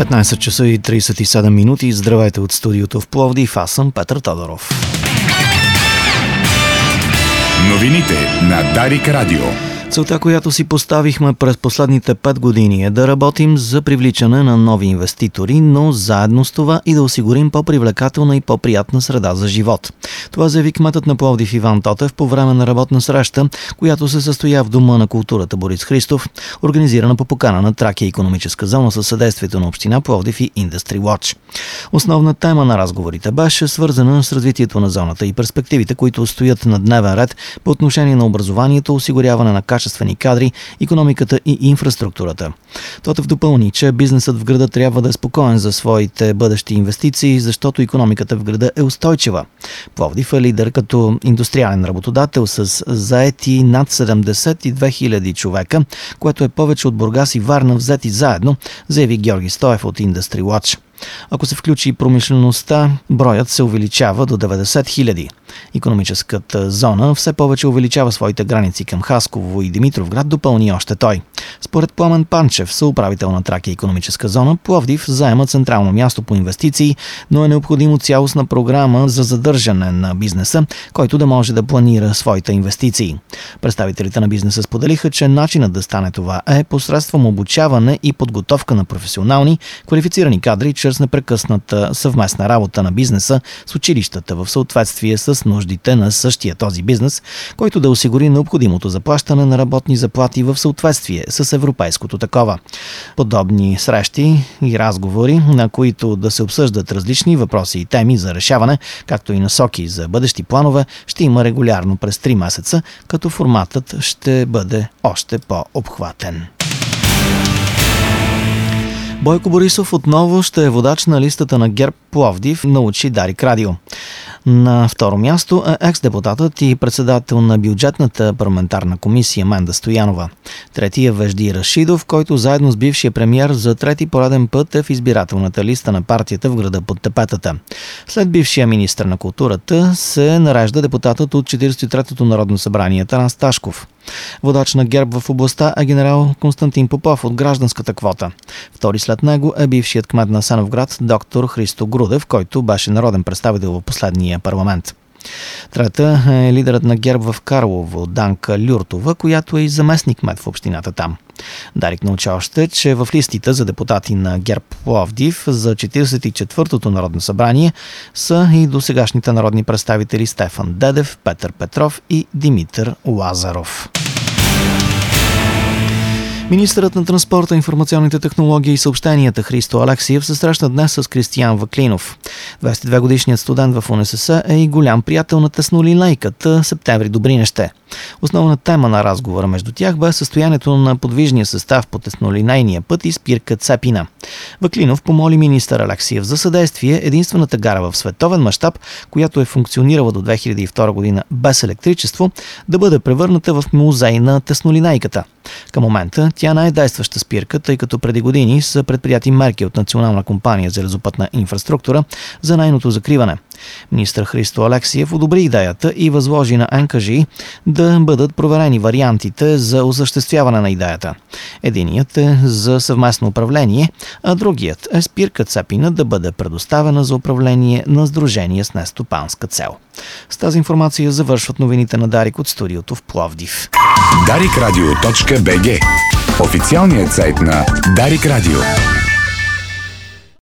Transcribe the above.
15 часа и 37 минути. Здравейте от студиото в Пловдив. Аз съм Петър Тодоров. Новините на Дарик Радио. Целта, която си поставихме през последните 5 години е да работим за привличане на нови инвеститори, но заедно с това и да осигурим по-привлекателна и по-приятна среда за живот. Това заяви кметът на Пловдив Иван Тотев по време на работна среща, която се състоя в Дома на културата Борис Христов, организирана по покана на Тракия икономическа зона със съдействието на община Пловдив и Industry Watch. Основна тема на разговорите беше свързана с развитието на зоната и перспективите, които стоят на дневен ред по отношение на образованието, осигуряване на качествени кадри, икономиката и инфраструктурата. Тотев допълни, че бизнесът в града трябва да е спокоен за своите бъдещи инвестиции, защото икономиката в града е устойчива. Пловдив е лидер като индустриален работодател с заети над 72 000 човека, което е повече от Бургас и Варна взети заедно, заяви Георги Стоев от Industry Watch. Ако се включи и промишлеността, броят се увеличава до 90 000. Икономическата зона все повече увеличава своите граници към Хасково и Димитровград, допълни още той. Според Пламен Панчев, съуправител на Тракия икономическа зона, Пловдив заема централно място по инвестиции, но е необходимо цялостна програма за задържане на бизнеса, който да може да планира своите инвестиции. Представителите на бизнеса споделиха, че начинът да стане това е посредством обучаване и подготовка на професионални, квалифицирани кадри чрез непрекъсната съвместна работа на бизнеса с училищата в съответствие с нуждите на същия този бизнес, който да осигури необходимото заплащане на работни заплати в съответствие с европейското такова. Подобни срещи и разговори, на които да се обсъждат различни въпроси и теми за решаване, както и насоки за бъдещи планове, ще има регулярно през 3 месеца, като форматът ще бъде още по-обхватен. Бойко Борисов отново ще е водач на листата на ГЕРБ Пловдив, научи Дарик Радио. На второ място е екс-депутатът и председател на бюджетната парламентарна комисия Менда Стоянова. Трети е Вежди Рашидов, който заедно с бившия премиер за трети пореден път е в избирателната листа на партията в града под тепетата. След бившия министър на културата се нарежда депутатът от 43-то Народно събрание Тарас Ташков. Водач на ГЕРБ в областта е генерал Константин Попов от гражданската квота. Втори след него е бившият кмет на Асеновград доктор Христо Грудев, който беше народен представител в последния парламент. Трета е лидерът на ГЕРБ в Карлово Данка Люртова, която е и заместник кмет в общината там. Дарик научи още, че в листите за депутати на ГЕРБ Пловдив за 44-то Народно събрание са и досегашните народни представители Стефан Дедев, Петър Петров и Димитър Лазаров. Министърът на транспорта, информационните технологии и съобщенията Христо Алексиев се срещна днес с Кристиян Ваклинов. 22-годишният студент в УНСС е и голям приятел на теснолинейката Септември Добринище. Основна тема на разговора между тях бе състоянието на подвижния състав по теснолинейния път и спирка Цепина. Ваклинов помоли министър Алексиев за съдействие единствената гара в световен мащаб, която е функционирала до 2002 година без електричество, да бъде превърната в музей на теснолинейката. Към момента тя не е действаща спирка, тъй като преди години са предприяти мерки от Национална компания за железопътна инфраструктура за нейното закриване. Министър Христо Алексиев одобри идеята и възложи на НКЖИ да бъдат проверени вариантите за осъществяване на идеята. Единият е за съвместно управление, а другият е спирка Цепина да бъде предоставена за управление на сдружение с нестопанска цел. С тази информация завършват новините на Дарик от студиото в Пловдив. Daricradio.bg – официалният сайт на Дарик Радио.